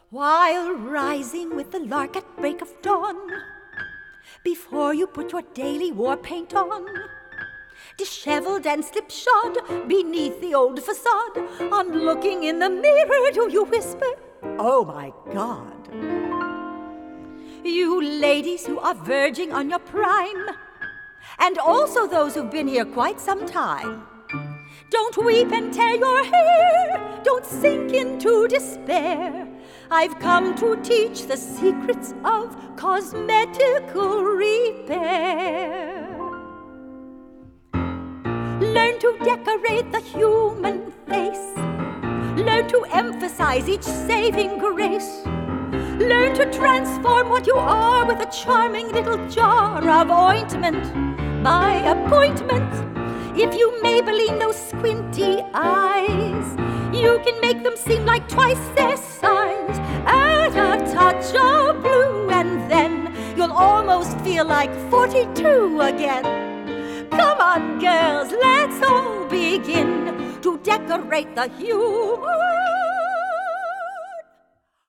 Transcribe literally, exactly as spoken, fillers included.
While rising with the lark at break of dawn, before you put your daily war paint on, disheveled and slipshod beneath the old facade, on looking in the mirror do you whisper, "Oh my God." You ladies who are verging on your prime, and also those who've been here quite some time, don't weep and tear your hair, don't sink into despair. I've come to teach the secrets of cosmetical repair. Learn to decorate the human face. Learn to emphasize each saving grace. Learn to transform what you are with a charming little jar of ointment by appointment. If you Maybelline those squinty eyes, you can make them seem like twice their size. Add a touch of blue and then you'll almost feel like forty-two again. Come on, girls, let's all begin to decorate the human